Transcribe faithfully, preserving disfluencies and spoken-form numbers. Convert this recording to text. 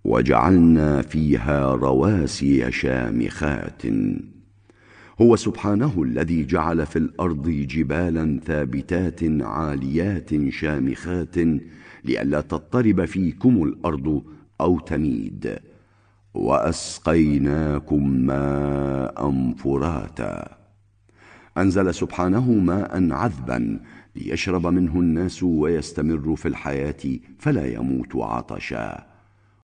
وجعلنا فيها رواسي شامخات. هو سبحانه الذي جعل في الأرض جبالا ثابتات عاليات شامخات لئلا تضطرب فيكم الأرض أو تميد. وأسقيناكم ماء فراتا. أنزل سبحانه ماء عذبا ليشرب منه الناس ويستمر في الحياة فلا يموت عطشا.